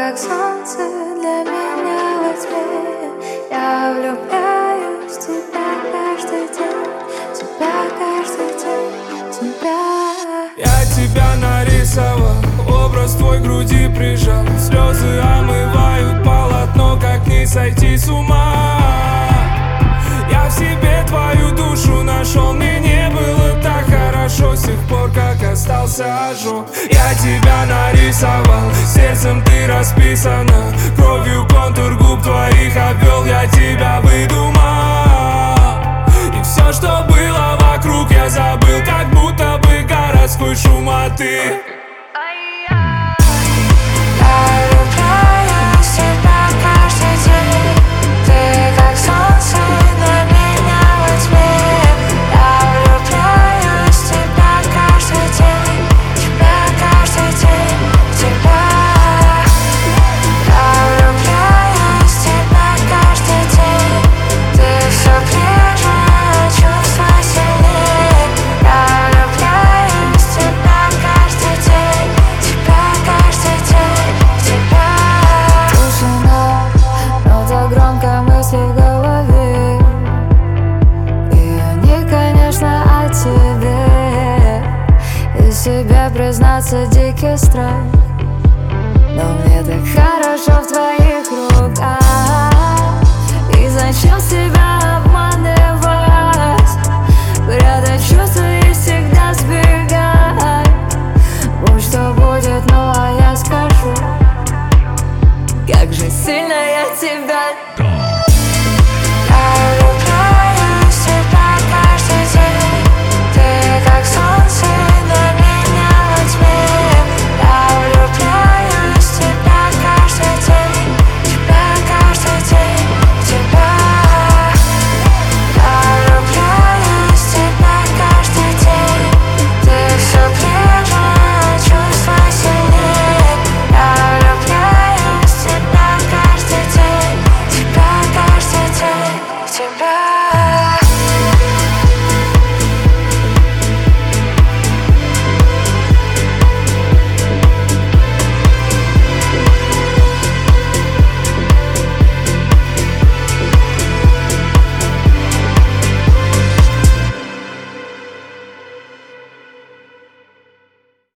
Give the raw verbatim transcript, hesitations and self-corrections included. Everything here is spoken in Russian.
как солнце для меня во тьме. Я влюбляюсь в тебя каждый день, тебя каждый день, тебя. Я тебя нарисовал, образ твой к груди прижал. Слезы омывают полотно, как не сойти с ума. Я в себе твою душу нашел, мне не было так хорошо с тех пор, как остался ожог. Я тебя нарисовал, сердцем ты расписана, кровью контур губ твоих обвел, я тебя выдумал. И все, что было вокруг, я забыл, как будто бы городской шум, а ты. В голове, и они, конечно, о тебе. И себе признаться дикий страх, но мне так хорошо в твоих руках. И зачем себе